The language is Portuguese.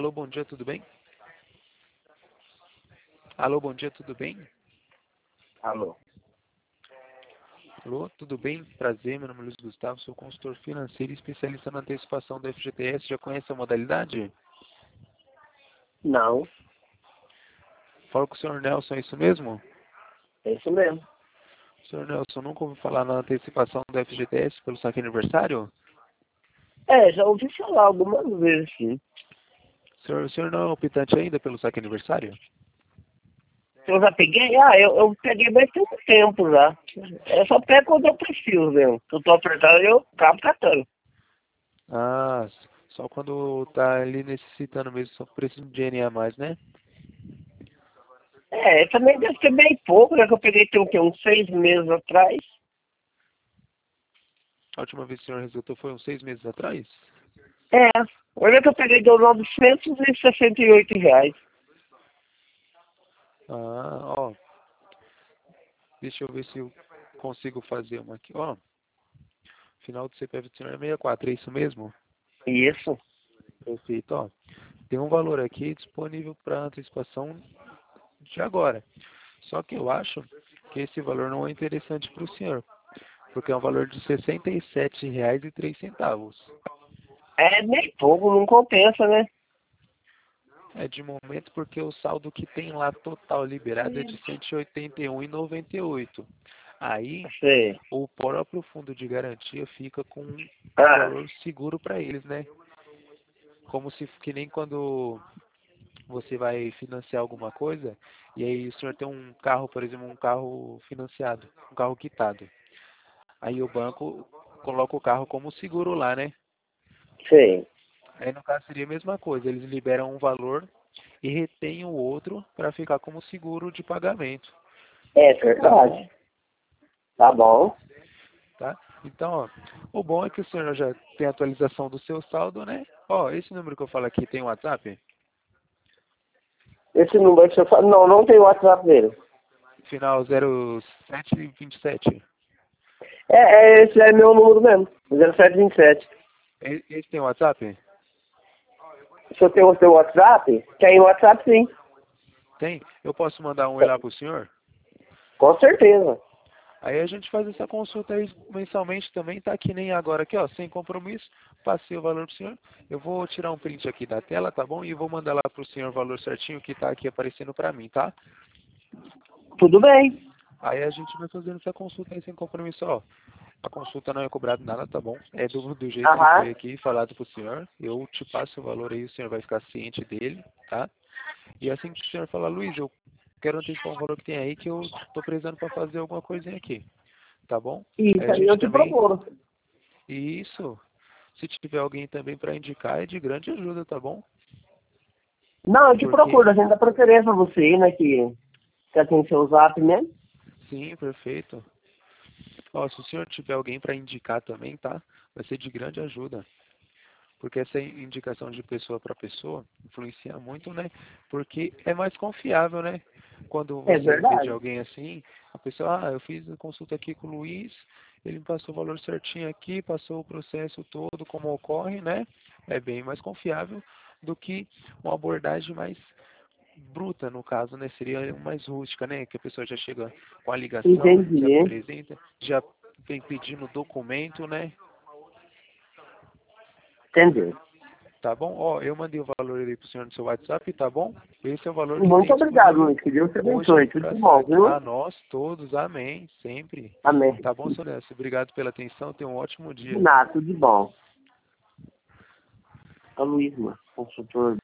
Alô, bom dia, tudo bem? Alô, bom dia, tudo bem? Alô. Alô, tudo bem? Prazer, meu nome é Luiz Gustavo, sou consultor financeiro e especialista na antecipação do FGTS. Já conhece a modalidade? Não, Falo com o senhor Nelson, é isso mesmo? é isso mesmo. Senhor Nelson, nunca ouviu falar na antecipação do FGTS pelo saque aniversário? Já ouvi falar algumas vezes, sim. O senhor não é optante ainda pelo saque aniversário? Eu já peguei? Eu peguei bastante tempo já. Eu só pego quando eu preciso mesmo. Se eu tô apertado, eu acabo catando. Ah, só quando tá ali necessitando mesmo, só precisa de dinheirinho a mais, né? Também deve ser bem pouco, né? Que eu peguei tem o quê? Uns 6 meses atrás. A última vez que o senhor resgatou foi uns 6 meses atrás? É, olha que eu peguei deu R$ 968. Ah, ó, deixa eu ver se eu consigo fazer uma aqui. Ó, final do CPF do senhor é 64, é isso mesmo? Isso. Perfeito, ó. Tem um valor aqui disponível para antecipação de agora. Só que eu acho que esse valor não é interessante para o senhor, porque é um valor de R$ 67,03. É bem pouco, não compensa, né? É de momento porque o saldo que tem lá total liberado é de 181,98. Aí, Sei. o próprio fundo de garantia fica com um Ah, valor seguro para eles, né? Como se que nem quando você vai financiar alguma coisa e aí o senhor tem um carro, por exemplo, um carro financiado, um carro quitado. Aí o banco coloca o carro como seguro lá, né? sei. Aí no caso seria a mesma coisa, eles liberam um valor e retêm o outro para ficar como seguro de pagamento. É Tá bom? verdade. Tá bom. Tá? Então, ó, o bom é que o senhor já tem a atualização do seu saldo, né? Ó, esse número que eu falo aqui tem WhatsApp? Esse número que você fala. Não, não tem o WhatsApp dele. Final 0727. Esse é meu número mesmo. 0727. Esse tem WhatsApp? Se eu tenho o seu WhatsApp, tem o WhatsApp sim. Tem? Eu posso mandar um oi lá pro senhor? Com certeza. Aí a gente faz essa consulta aí mensalmente também, tá que nem agora aqui, ó, sem compromisso. Passei o valor pro senhor. Eu vou tirar um print aqui da tela, tá bom? E vou mandar lá pro senhor o valor certinho que tá aqui aparecendo pra mim, tá? Tudo bem. Aí a gente vai fazendo essa consulta aí sem compromisso, ó. A consulta não é cobrado nada, tá bom? É do jeito que Aham. foi aqui falado pro senhor. Eu te passo o valor aí, o senhor vai ficar ciente dele, tá? E assim que o senhor falar, Luiz, eu quero antecipar um valor que tem aí que eu tô precisando para fazer alguma coisinha aqui, tá bom? Aí Isso a aí gente eu te também, procuro. isso, se tiver alguém também para indicar, é de grande ajuda, tá bom? Não, eu te Porque, procuro. A gente dá preferência a você, né? Que tem seu zap mesmo. sim, perfeito. Ó, se o senhor tiver alguém para indicar também, tá? Vai ser de grande ajuda. Porque essa indicação de pessoa para pessoa influencia muito, né? Porque é mais confiável, né? Quando É você vê de verdade. alguém assim, a pessoa, eu fiz a consulta aqui com o Luiz, ele me passou o valor certinho aqui, passou o processo todo, como ocorre, né? É bem mais confiável do que uma abordagem mais bruta, no caso, né? Seria mais rústica, né? Que a pessoa já chega com a ligação, se Entendi. apresenta, já vem pedindo documento, né? Entendi. Tá bom? Ó, eu mandei o valor aí pro senhor no seu WhatsApp, tá bom? Esse é o valor que Muito tem obrigado, disponível Luiz. Que Deus te hoje abençoe. Tudo para de bom, saque. A viu? nós todos, amém, sempre. Amém. Tá bom, senhor Nelson? Obrigado pela atenção, tenha um ótimo De dia. nada, tudo de bom. É o Luiz, mano. Consultor.